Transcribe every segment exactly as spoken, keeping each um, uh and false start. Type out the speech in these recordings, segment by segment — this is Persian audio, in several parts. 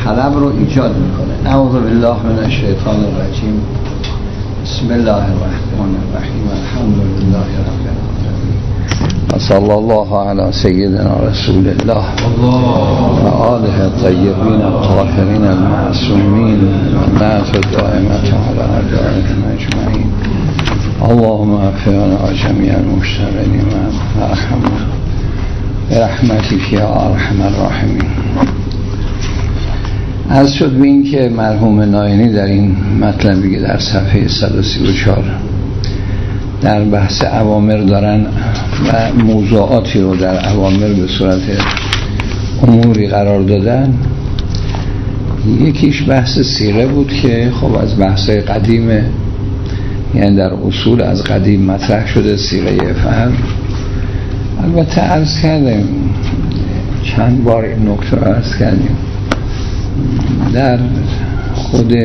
طلب رو ایجاد میکنه. اعوذ بالله من الشیطان الرجیم. بسم الله الرحمن الرحیم. الحمد لله رب العالمین و صلی الله علی سیدنا رسول الله و آله الطیبین الطاهرین المعصومین و نعت دائمت علی اعدائهم اجمعین. اللهم اغفرنا جمیع المشتغلین و ارحمنا برحمتک یا ارحم الراحمین. عرض شد به این که مرحوم ناینی در این مطلبی که در صفحه صد و سی و چهار در بحث اوامر دارن و موضوعاتی رو در اوامر به صورت اموری قرار دادن، یکیش بحث سیره بود که خب از بحث‌های قدیمه، یعنی در اصول از قدیم مطرح شده سیره فهم. البته عرض کردیم چند بار این نکته رو عرض کردیم، در خود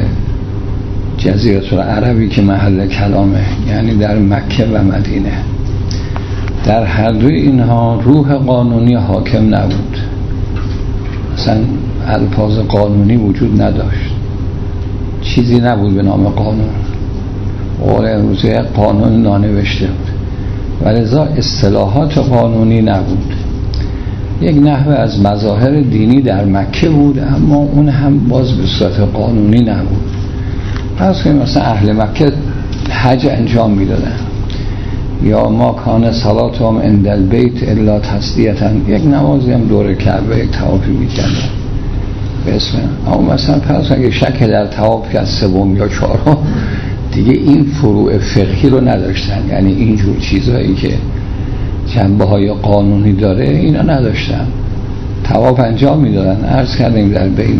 جزیره العربی که محل کلامه، یعنی در مکه و مدینه، در هر دوی اینها روح قانونی حاکم نبود، اصلا الفاظ قانونی وجود نداشت، چیزی نبود به نام قانون. قول امروزه قانون نانوشته بود و لذا اصطلاحات قانونی نبود. یک نحوه از مظاهر دینی در مکه بود، اما اون هم باز به صورت قانونی نبود. پس که مثلا اهل مکه حج انجام میدادن، یا ما کان صلاتهم عند البیت الا تسلیتا، یک نمازی هم دور کعبه یک طوافی میکردن به اسم. اما مثلا پس اگه شک در طواف که از سوم یا چهارم دیگه این فروع فقهی رو نداشتن، یعنی اینجور چیزهایی که جنبه های قانونی داره اینا نداشتن، طواف انجام میدادن. عرض کردیم در بین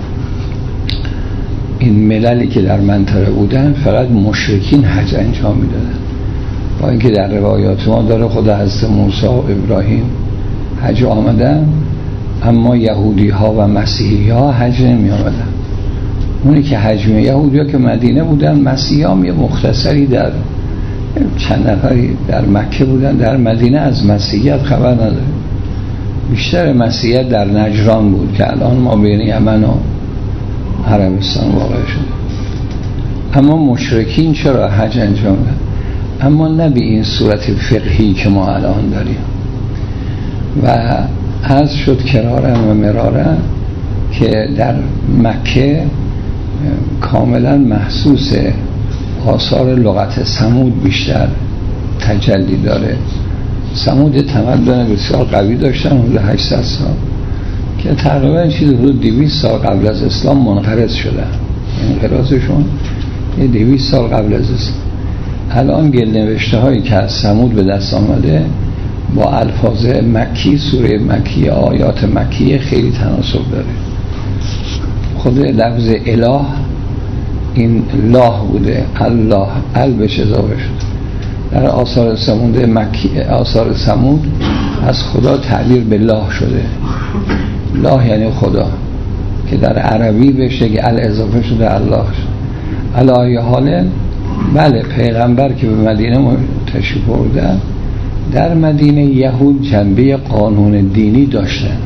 این مللی که در منطقه بودن فقط مشرکین حج انجام میدادن، با اینکه در روایات ما داره خود حضرت موسی و ابراهیم حج آمدن، اما یهودی ها و مسیحی ها حج نمی آمدن. اونی که حج می یهودی ها که مدینه بودن، مسیحی ها یه مختصری در چند نفری در مکه بودن، در مدینه از مسیحیت خبر نداره. بیشتر مسیحیت در نجران بود که الان ما بین یمن و عربستان واقع شده. اما مشرکین چرا حج انجام دادن؟ اما نه به این صورت فقهی که ما الان داریم. و عرض شد کرارن و مرارن که در مکه کاملا محسوس آثار لغت ثمود بیشتر تجلی داره. ثمود تمدن بسیار قوی داشتن، حدود هشتصد سال، که تقریبا چیز حدود دویست سال قبل از اسلام منقرض شدن. انقراضشون یه دویست سال قبل از اسلام. الان گل نوشته هایی که از ثمود به دست آمده با الفاظ مکی، سوره مکی، آیات مکی خیلی تناسب داره. خود لفظ اله این لاه بوده، الله، ال بهش اضافه شد. در آثار ثمود مکی، آثار ثمود از خدا تعبیر به لاه شده. لاه یعنی خدا، که در عربی بهش یک ال اضافه شده، الله شد. علی حال بله، پیغمبر که به مدینه تشریف بردن، در مدینه یهود جنبه قانون دینی داشتن،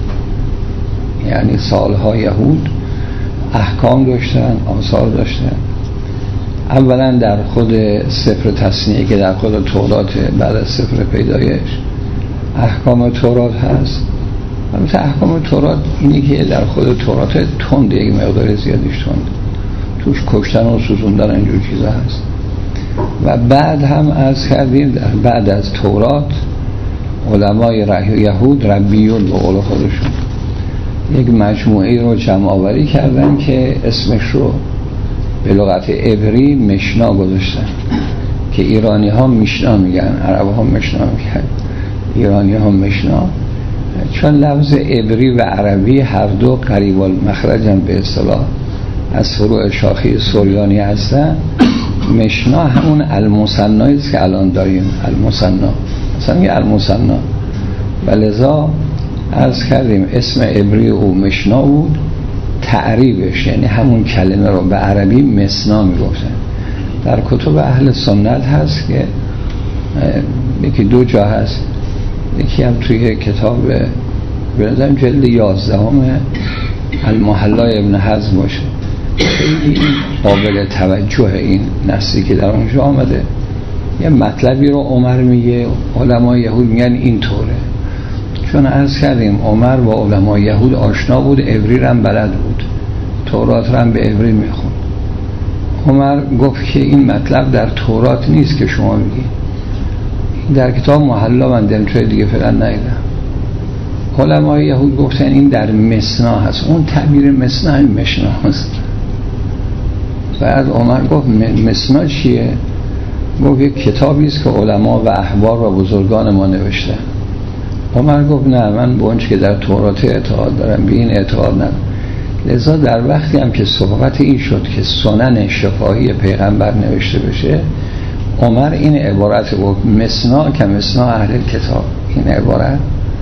یعنی سالها یهود احکام داشتن، آثار داشتن. اولا در خود سفر تصنیه که در خود تورات بعد از سفر پیدایش احکام تورات هست. البته احکام تورات اینی که در خود تورات تند، یک مقدار زیادیش تند، توش کشتن و سوزوندن اینجور چیزا هست. و بعد هم از کردیم بعد از تورات علمای یهود ربیون به قول خودشون یک مجموعه رو جمع آوری کردن که اسمش رو به لغت عبری مشنا گذاشتن، که ایرانی ها میشنا میگن، عرب ها مشنا میگن، ایرانی ها مشنا، چون لفظ عبری و عربی هر دو قریب المخرجن به اصطلاح از فروع شاخه سوریانی هستن. مشنا همون المثنی است که الان داریم، المثنا مثلا یه المثنا، و لذا عرض کردیم اسم عبری او مشنا بود، تعریبش یعنی همون کلمه رو به عربی مسنا میگفتن. در کتب اهل سنت هست که یکی دو جا هست، یکی هم توی کتاب به نظرم جلد یازدهم المحلا ابن حزم باشه، خیلی قابل توجه این نصی که در اونجا آمده. یه مطلبی رو عمر میگه، علمای یهود میگن این طوره. چون عرض کردیم عمر با علمای یهود آشنا بود، عبری هم بلد بود، تورات هم به عبری میخون. عمر گفت که این مطلب در تورات نیست که شما میگی، در کتاب محلا من دلتوی دیگه فعلا ندیدم. علمای یهود گفتن این در مثنا هست، اون تعبیر مثنا این مشنا هست. بعد عمر گفت مثنا چیه؟ گفت یک کتابی است که علما و احبار و بزرگان ما نوشتن. عمر گفت نه، من به اونچه که در تورات اعتقاد دارم به این اعتقاد ندارم. لذا در وقتی هم که صحبت این شد که سنن شفاهی پیغمبر نوشته بشه، عمر این عبارت گفت مثنا که مثنا اهل کتاب. این عبارت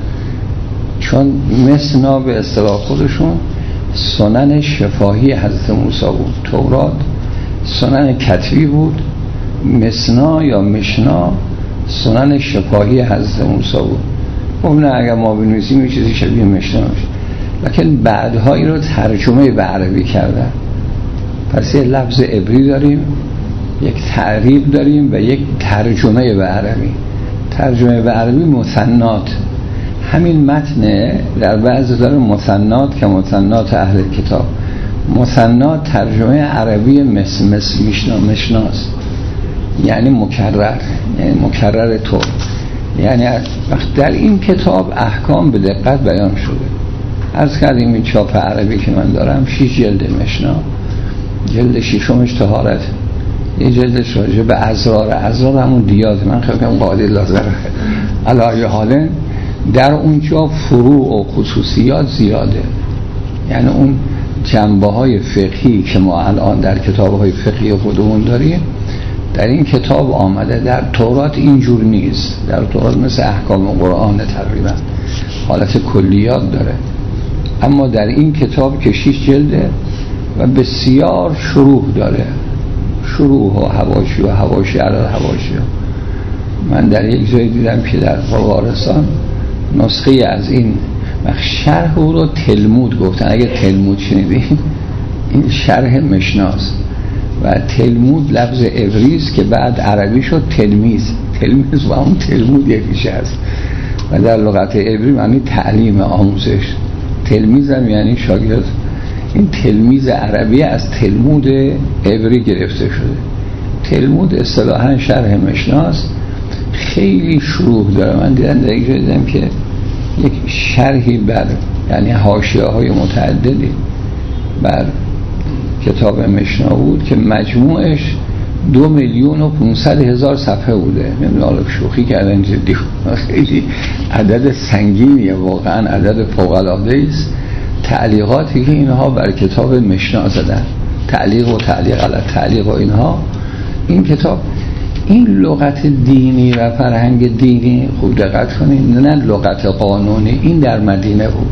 چون مثنا به اصطلاح خودشون سنن شفاهی حضرت موسی بود، تورات سنن کتبی بود، مثنا یا مشنا سنن شفاهی حضرت موسی بود. خب نه، اگر ما بنویسیم یه چیزی شبیه مشنا میشه، لیکن بعدهایی رو ترجمه به عربی کردن. پس یه لفظ عبری داریم، یک تعریب داریم و یک ترجمه به عربی. ترجمه به عربی مثنات، همین متن در بعضی داره مثنات که مثنات اهل کتاب. مثنات ترجمه عربی مس مس مشنا مشناست، یعنی مکرر، یعنی مکرر طور. یعنی وقت در این کتاب احکام به دقت بیان شده. عرض کردیم این چاپ عربی که من دارم شیش جلد مشنا، جلد شیشمش طهارت، یه جلدش راجع به ازرار، ازرار همون دیاد، من خیلی کنم قاعده لازره علایه حاله. در اونجا فروع و خصوصیات زیاده، یعنی اون جنبه های فقهی که ما الان در کتاب های فقهی خودمون داریم در این کتاب آمده. در تورات اینجور نیست، در تورات مثل احکام قرآن تقریبا حالت کلیات داره، اما در این کتاب که شیش جلده و بسیار شروح داره، شروح و حواشی و حواشی علی حواشی. من در یک جای دیدم که در بلغارستان نسخه از این شرح او رو تلمود گفتن. اگه تلمود شنیدین این شرح مشناست و تلمود لفظ عبریست که بعد عربی شد تلمیذ. تلمیذ و اون تلمود یکیش هست و در لغت عبری معنی تعلیم، آموزش. تلمیذ هم یعنی شاگرد. این تلمیذ عربی از تلمود عبری گرفته شده. تلمود اصطلاحاً شرح مشناست، خیلی شروح داره. من دیدم در یک جای دیدم که یک شرحی بر یعنی حاشیه های متعددی بر کتاب مشنا بود که مجموعش دو میلیون و پونصد هزار صفحه بوده. نمیدونم شوخی کردن جدی، خیلی عدد سنگینیه، واقعا عدد فوق العاده است. تعلیقاتی که اینها بر کتاب مشنا زدن، تعلیق و تعلیق علی تعلیق و اینها، این کتاب این لغت دینی و فرهنگ دینی خوب دقت کنید، نه لغت قانونی، این در مدینه بود.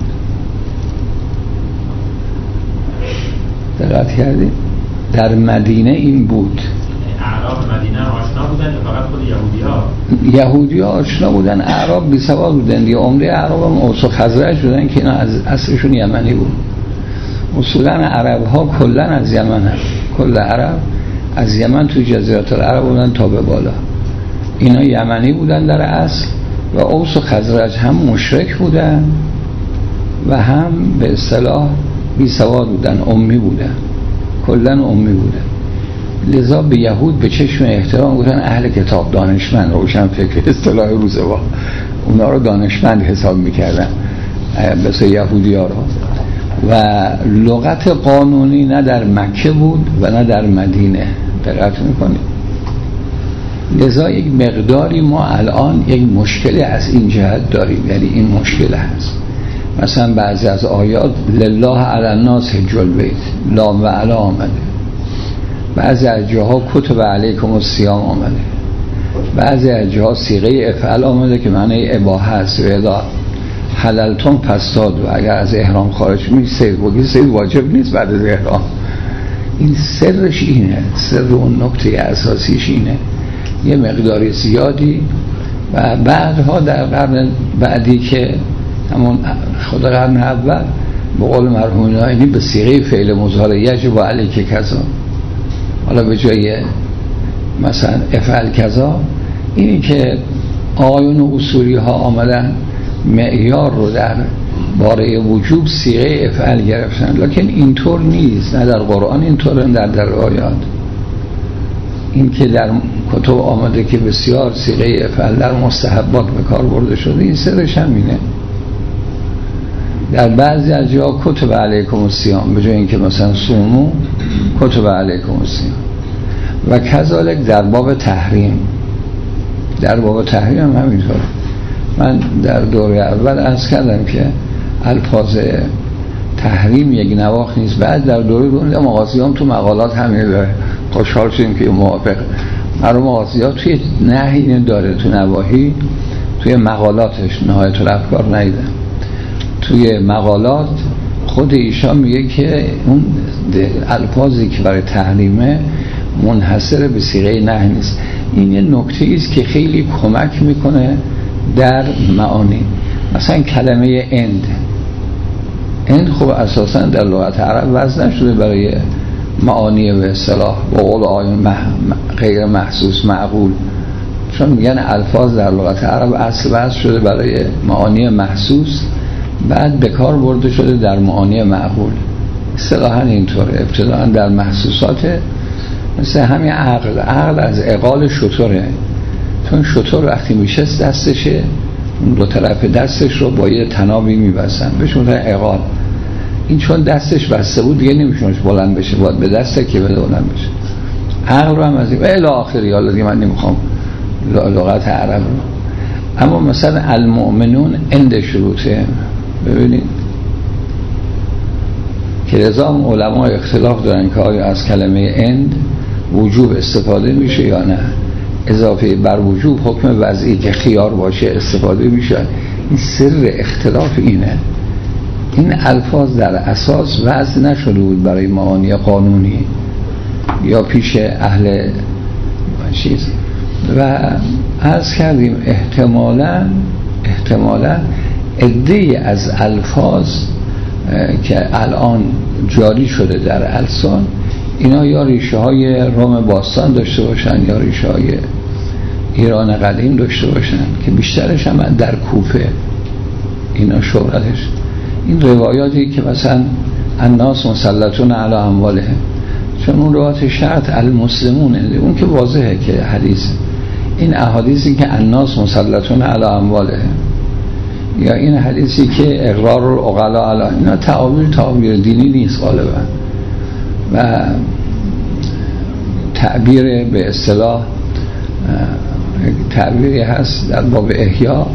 دقت کردید؟ در مدینه این بود. اعراب مدینه آشنا بودن یا فقط خود یهودی ها؟ یهودی ها آشنا بودن، اعراب بی سواد بودن دیگه. عمده اعراب هم اوس و خزرج بودن که اینا از اصلشون یمنی بود. اصولا عرب ها کلن از یمن هست، کل عرب از یمن تو جزیرات العرب بودن تا به بالا. اینا یمنی بودن در اصل و اوس و خزرج هم مشرک بودن و هم به اصطلاح بی سواد بودن، امی بودن، کلن امی بودن. لذا به یهود به چشم احترام بودن اهل کتاب، دانشمند، روشن فکر، اصطلاح روزوا، اونا رو دانشمند حساب میکردن مثل یهودی ها رو. و لغت قانونی نه در مکه بود و نه در مدینه. دقت میکنید؟ لذا یک مقداری ما الان یک مشکلی از این جهت داریم، یعنی این مشکل هست. مثلا بعضی از آیات لله علی الناس حج البیت لام و علا آمده، بعضی از جاها کتب علیکم الصیام آمده، بعضی از جاها صیغه افعل آمده که معنی اباحه است. و اذا حللتم فاصطادوا، و اگر از احرام خارج می صید بگید، صید واجب نیست بعد از احرام. این سرش اینه، سر اون نکته اساسیش اینه. یه مقداری زیادی و بعدها در قرن بعدی که همون خود قرن اول به قول مرحوم نائینی به صیغه فعل مضارع یجب علیک کذا، حالا به جای مثلا افعل کذا. اینی که آیون و اصولی ها آمدن معیار رو در باره وجوب صیغه افعل گرفتن، لکن اینطور نیست، نه در قرآن اینطور، نه در, در روایات. این که در کتب آمده که بسیار صیغه افعل در مستحبات به کار برده شده، این سرش همینه. در بعضی از جا کتب علیکم الصیام به جای اینکه مثلا صومو کتب علیکم الصیام. و کذالک در باب تحریم، در باب تحریم هم همینطور. من در دوره اول عرض کردم که الفاظ تحریم یک نواخت نیست. بعد در دوره دوره مغازیان تو مقالات همین داره، خوشحال شدیم که موافق. مرحوم مغازیان توی نهی داره، تو نواهی توی مقالاتش نهایت الافکار ندیدم، توی مقالات خود ایشان میگه که اون الفاظی که برای تحریمه منحصر به صیغه نهی نیست. این یه نکته ایست که خیلی کمک میکنه در معانی. مثلا کلمه اند، اند خب اساسا در لغت عرب وضع نشده برای معانی به اصطلاح و قول آیون مح... غیر محسوس معقول، چون میگن الفاظ در لغت عرب اصل وضع شده برای معانی محسوس، بعد به کار برده شده در معانی معقول. اصطلاحاً اینطوره، ابتداء در محسوسات، مثل همین عقل. عقل از عقال شتره، چون شتر وقتی میشست دستشه، اون دو طرف دستش رو با یه تنابی میبستن بهش میگن عقال. این چون دستش بسته بود دیگه نمیشونش بلند بشه، باید به دسته که بلند بشه. عقل رو هم از این و الی آخری، حالا دیگه من نمیخوام لغت عرب رو. اما مثلا المؤمنون اند شروطه، ببینید که رضا علما اختلاف دارن که آیا از کلمه اند وجوب استفاده میشه یا نه. اضافه بر وجوب حکم وضعی که خیار باشه استفاده میشه. این سر اختلاف اینه. این الفاظ در اساس وضع نشده بود برای معانی قانونی یا پیش اهل چیز. و عرض کردیم احتمالاً احتمالاً عده‌ای از الفاظ که الان جاری شده در السان، اینا یا ریشه های روم باستان داشته باشن یا ریشه های ایران قدیم داشته باشن، که بیشترش هم در کوفه اینا شهرتش. این روایاتی که مثلا الناس مسلطون علی اموالهم، چون اون روایات شرط المسلمون، اون که واضحه که حدیث. این احادیثی که الناس مسلطون علی اموالهم، یا این حدیثی که اقرار العقلا علی، اینا تعابیر تعابیر دینی نیست غالبا. و تعبیر به اصطلاح تعبیری هست در باب احیا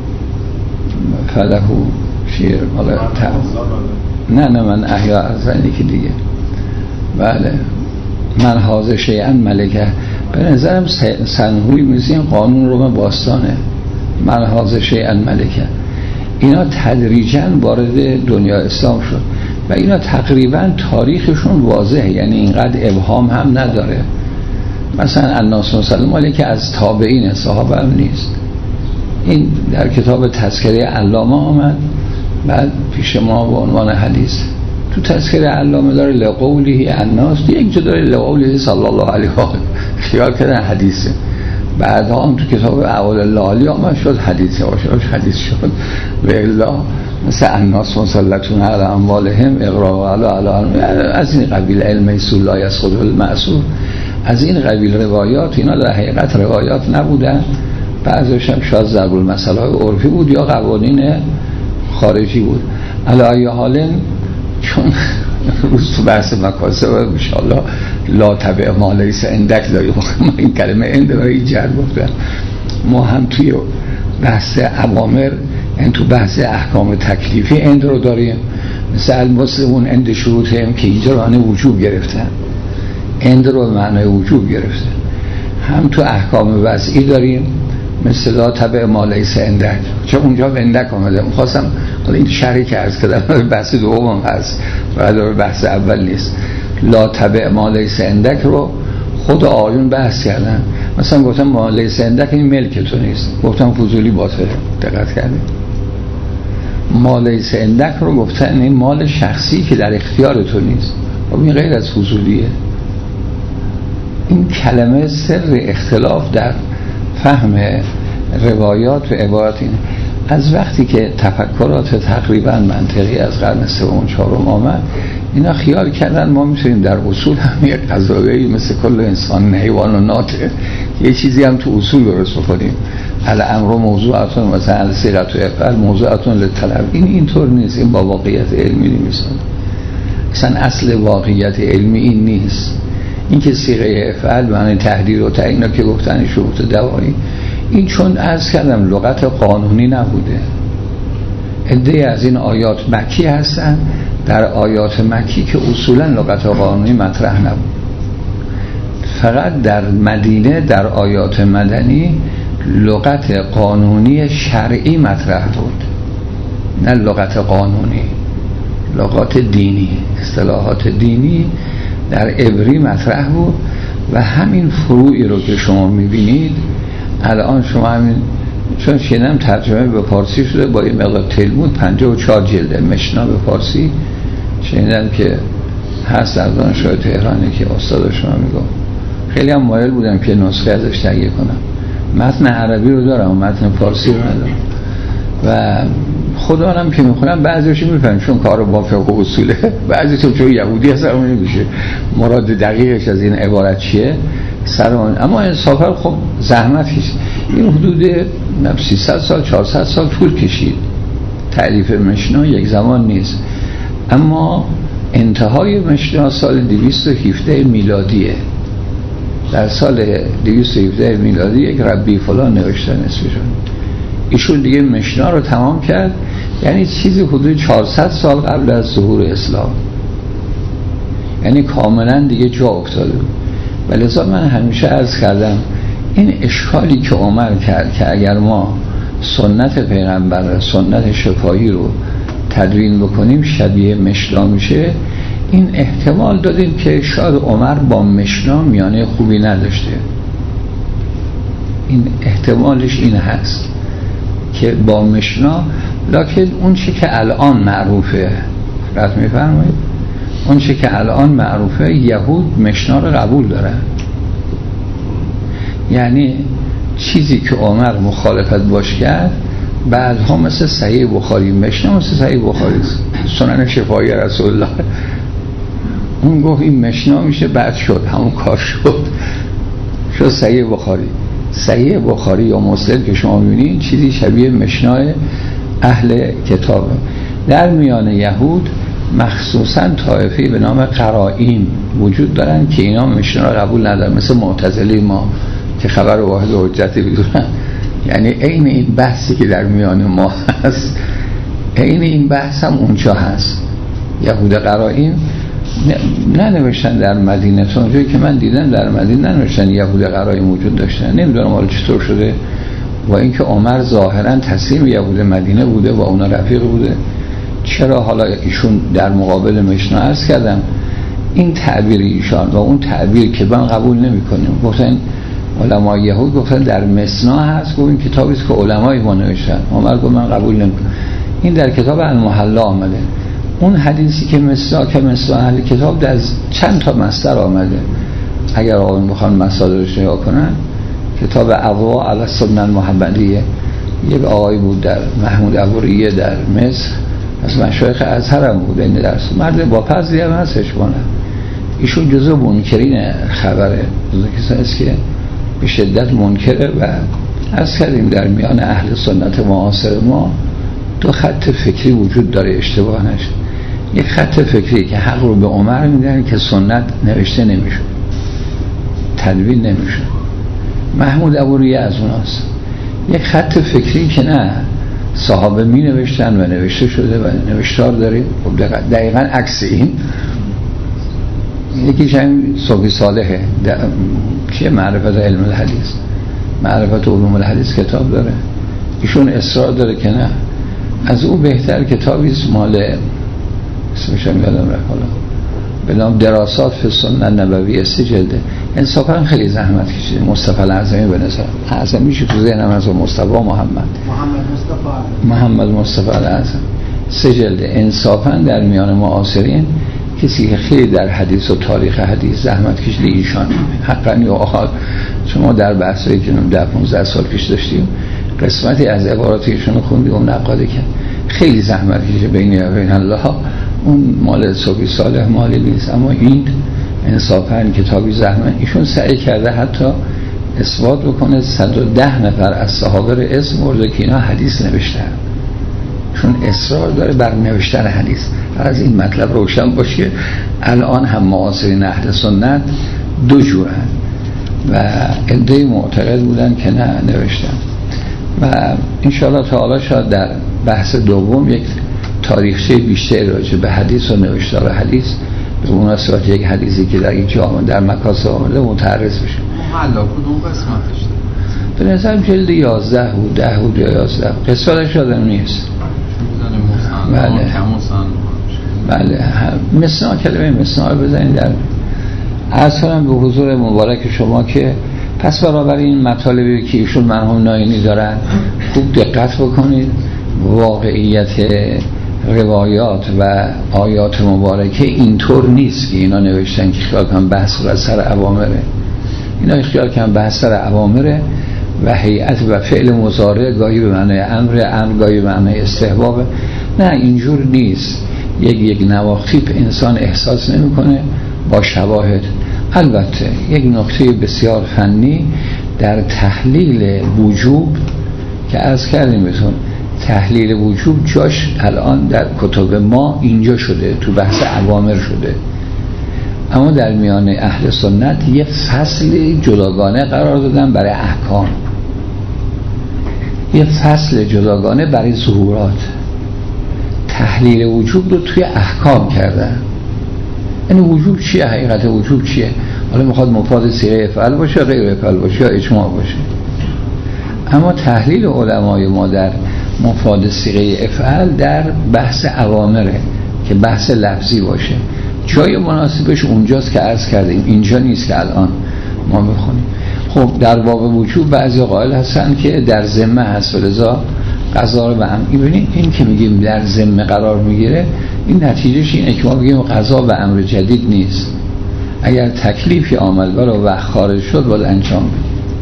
فلهو شیر، حالا نه نه من احیا از اینی که دیگه. بله من حاضر شیئا ملکه، به نظرم سنهوی میزیم قانون روم باستانه، من حاضر شیئا ملکه. اینا تدریجاً وارد دنیا اسلام شد و اینا تقریباً تاریخشون واضحه، یعنی اینقدر ابهام هم نداره. مثلا الناس مسلم مالی که از تابعین صحابه هم نیست. این در کتاب تذکره علامه آمد، بعد پیش ما به عنوان حدیث. تو تذکره علامه داره لقوله الناس، یک جا داره لقوله صلی الله علیه و آله، خیال کردن حدیثه. بعدها هم تو کتاب اعوال اللالی آمد شد حدیثه، باشاش حدیث شد. و الا مثل الناس مسلطون علی اموالهم اقرار علی علی، از این قبیل علم ایسول لا یسقط المعصور، از این قبیل روایات. اینا در حقیقت روایات نبودن، بعضیش هم شاید ضرب المثل های عرفی بود یا قوانین خارجی بود. علی ای حال چون روز تو بحث مکاسب انشاءالله لا تبع ما لیس عندک داری، این کلمه اند رو ایجاد گفتم. ما هم توی بحث اوامر، این تو بحث احکام تکلیفی اند رو داریم، مثل المسلمون اند شروط هم که اینجا رو معنی وجوب گرفتن، اند رو معنی وجوب گرفتن. هم تو احکام وضعی داریم مثل لا تبع ما لیس عندک، چون اونجا به اندک آمده. می‌خواستم حالا این شرحی که عرض کردم بحث دوم هست و بحث اول نیست. لا تبع ما لیس عندک رو خود آیون بحث کردن. مثلا گفتم ما لیس عندک این ملک تو نیست، گفتم فضولی باطله. دقت کردید؟ ما لیس عندک رو گفتن این مال شخصی که در اختیار تو نیست. خب این غیر از فضولیه. این کلمه سر اختلاف در فهم روایات و عبارات این. از وقتی که تفکرات تقریبا منطقی از قرن سوم و چهارم آمد، اینا خیال کردن ما میتونیم در اصول هم یک قضایی مثل کل انسان حیوان و ناطق یه چیزی هم تو اصول درست بکنیم. الامر موضوعاتون مثلا صیغت و افعال موضوعاتون للطلب. این اینطور نیست. این با واقعیت علمی نیست. اصلا اصل واقعیت علمی این نیست. این که صیغه افعال معنی تحدید و تعیین که گفتن شروط دوایی، این چون عرض کردم لغت قانونی نبوده. عده از این آیات مکی هستن، در آیات مکی که اصولا لغت قانونی مطرح نبود. فقط در مدینه در آیات مدنی لغت قانونی شرعی مطرح بود، نه لغت قانونی، لغات دینی، اصطلاحات دینی در عبری مطرح بود. و همین فروعی رو که شما میبینید الان، شما همین چون شنیدم ترجمه به فارسی شده با این مقدار تلمود پنجاه و چهار جلده مشنا به فارسی شنیدم که هست در دانشگاه تهرانی که استاد شما میگم. خیلی هم مایل بودم که نسخه ازش تهیه کنم. متن عربی رو دارم و متن فارسی رو ندارم و خودم هم که میخونم بعضیش میفهمم چون کار با فقه و اصوله، بعضی تو چون یهودی هست اون نمیشه مراد دقیقش از این عبارت چیه سر اون. اما انصافا خب زحمت کشید. این حدود سیصد سال چهارصد سال طول کشید. تألیف مشنا یک زمان نیست. اما انتهای مشنا سال دویست و هفده میلادیه. در سال دویست و هفده میلادی یک ربی فلان نوشتن اسمشون، ایشون دیگه مشنا رو تمام کرد. یعنی چیزی حدود چهارصد سال قبل از ظهور اسلام، یعنی کاملا دیگه جا افتاده. ولذا من همیشه عرض کردم این اشکالی که عمر کرد که اگر ما سنت پیغمبر، سنت شفاهی رو تدوین بکنیم شبیه مشنا میشه، این احتمال دادیم که شاید عمر با مشنا میانه خوبی نداشته. این احتمالش این هست که با مشنا، لکن اون چی که الان معروفه، رد میفرمایید، اون چی که الان معروفه، یهود مشنا رو قبول دارن. یعنی چیزی که عمر مخالفت باش کرد بعدها مثل صحیح بخاری، مشنا مثل صحیح بخاری، سنن شفاهی رسول الله، اون گفت این مشنا میشه، بعد شد همون کار شد شد صحیح بخاری. صحیح بخاری یا مسلم که شما میبینید چیزی شبیه مشنای اهل کتاب. در میان یهود مخصوصا طایفه به نام قرائین وجود دارن که اینا مشنا را قبول ندارن، مثل معتزلی ما که خبر واحد و حجت بدونن. یعنی عین این بحثی که در میان ما هست، عین این بحث هم اونجا هست. یهود قرائین ننوشتن در مدینه، تا اونجایی که من دیدم در مدینه ننوشتن یهود قرائین وجود داشتن. نمیدونم حالا چطور شده، و اینکه عمر ظاهرا تسلیم یهود مدینه بوده و اونا رفیق بوده. چرا حالا ایشون در مقابل مشنا عرض کردم این تعبیر ایشان و اون تعبیر که من قبول نمی کنیم. گفتن علمای یهود گفتن در مسنا هست، گفت این کتابی است که علمای ما نوشتن. عمر گفت من قبول نمی کنم. این در کتاب المحلا آمده. اون حدیثی که مسنا که مسنا اهل کتاب در چند تا مصدر آمده. اگر آقایون بخوان مصادرش نگاه کنن، کتاب اضواء علی السنة المحمدیه، یک آقای بود در محمود ابوریه در مصر، از مشایخ ازهر هم بود، این درس مرد با فضلی هم هستش بانه. ایشون جزو منکرین خبره، جزو کسانی است که به شدت منکره. و از کردیم در میان اهل سنت معاصر ما دو خط فکری وجود داره، اشتباه نشه. یک خط فکری که حق رو به عمر میدن که سنت نوشته نمیشه، تدوین نمیشه، محمود ابوریه از اوناست. یک خط فکری که نه، صحابه می نوشتن و نوشته شده و نوشتار داریم. دقیقا عکس این. یکیش همین صوفی صالحه که معرفت علم الحدیث، معرفت علوم الحدیث کتاب داره. ایشون اصرار داره که نه، از او بهتر کتابی است مال اسمش هم یادم رفت حالا به نام دراسات فی السنة النبویه، سی جلده. انصافا خیلی زحمت کشید. مصطفی الاعظمی به نظر اعظمی شد تو ذهنم از مصطفی محمد محمد مصطفی محمد مصطفی الاعظم. سه جلد. انصافا در میان معاصرین کسی که خیلی در حدیث و تاریخ حدیث زحمت کشیده ایشان حقا یا آخر. شما در بحثایی که ده پانزده سال پیش داشتیم قسمتی از عبارات ایشون رو خوندیم و نقاده کرد، خیلی زحمت کشیده بین و بین الله. اون مال صوفی صالح مالی نیست، اما این انصافا کتابی زحمت ایشون سعی کرده حتی اثبات بکنه صد و ده نفر از صحابه رو اسم برده که اینا حدیث نوشتن، چون اصرار داره بر نوشتن حدیث. از این مطلب روشن باشه الان هم معاصرین اهل سنت دو جورن و عده معتقد بودن که نه نوشتن. و انشاءالله تعالی شاید در بحث دوم یک تاریخچه بیشتر راجع به حدیث و نوشتار حدیث به مناسبت یک حدیثی که در اینجا آمده در مکاسب آمده متعرض بشه. محلا کدوم قسمتش به نظر جلد یازده بود ده بود یا یازده قسمتش یادم نیست. بله بله مثلا کلمه مثلا رو بزنید در اصلا به حضور مبارک شما که پس برابر این مطالبی که ایشون مرحوم ناینی دارن خوب دقت بکنید. واقعیت روایات و آیات مبارکه اینطور نیست که اینا نوشتن که خیال کنم بحث و سر اوامره. اینا خیال کنم بحث سر اوامره و هیئت و فعل مضارع گاهی به معنی امر، امر گاهی به معنی استحباب. نه اینجور نیست. یک یک نواختی انسان احساس نمیکنه با شواهد. البته یک نکته بسیار فنی در تحلیل وجوب که عرض کردیم بهتون، تحلیل وجوب جاش الان در کتب ما اینجا شده، تو بحث اوامر شده، اما در میان اهل سنت یه فصل جداگانه قرار دادن برای احکام، یه فصل جداگانه برای ظهورات. تحلیل وجوب رو توی احکام کردن. یعنی وجوب چیه؟ حقیقت وجوب چیه؟ حالا میخواد مفاد صیغه افعال باشه، غیر افعال باشه یا اجماع باشه. اما تحلیل علمای ما در مفاد صیغه افعال در بحث اوامره که بحث لفظی باشه. جای مناسبش اونجاست که عرض کردیم، اینجا نیست که الان ما بخونیم. خب در باب وجوب بعضی قائل هستن که در ذمه هست و لذا قضا رو به امر. ببینید این که میگیم در ذمه قرار میگیره، این نتیجهش اینه که ما بگیم قضا به امر جدید نیست. اگر تکلیفی آمد برای وقت خارج شد باید انجام بدیم،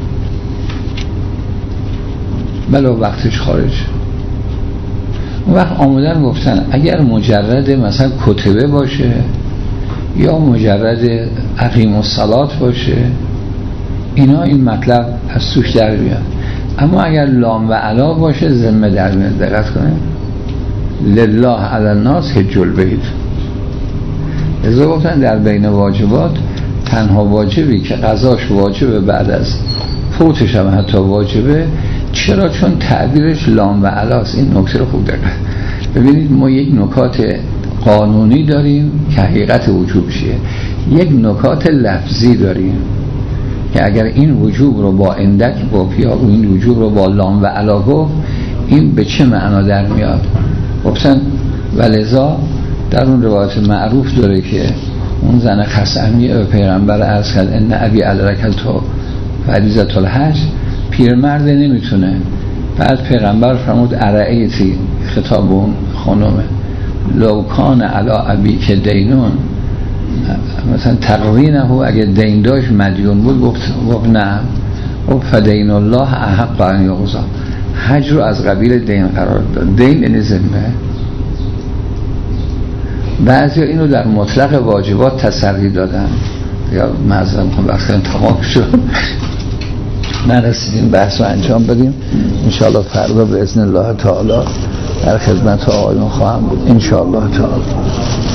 بلا وقتش خارج. اون وقت آمدن گفتن اگر مجرد مثلا کتبه باشه یا مجرد اقیم الصلات باشه، اینا این مطلب از توش در بیاد. اما اگر لام و علا باشه ذمه در میاد. دقت کنید لله علی الناس حج البیت. از گفتن در بین واجبات تنها واجبی که قضاش واجبه بعد از فوتش هم حتی واجبه. چرا؟ چون تعبیرش لام و علاست. این نکته رو خوب دقت ببینید. ما یک نکات قانونی داریم که حقیقت وجوب چیه، یک نکات لفظی داریم که اگر این وجوب رو با اندک گفت یا این وجوب رو با لام و علا گفت، این به چه معنا در میاد. گفتن ولذا در اون روایت معروف داره که اون زن خصمی به پیغمبر عرض کرد ان ابی ادرکل تو فریضة الحج، پیرمرد نمیتونه. بعد پیغمبر فرمود ارائیتی، خطاب اون خانومه، لو کان علا ابی که دینون، مثلا تقوینه اگه دین داشت مدیون بود، گفت گفت نه، گفت فدین الله احق ان یقضا. حج رو از قبیل دین قرار داد. دین یعنی ذمه. بعضی اینو در مطلق واجبات تسری دادن. یا معذرت میخوام وقتی تمام شد نرسیدیم بحث رو انجام بدیم. انشاءالله فردا به اذن الله تعالی در خدمت آقایون خواهم بود انشاءالله تعالی.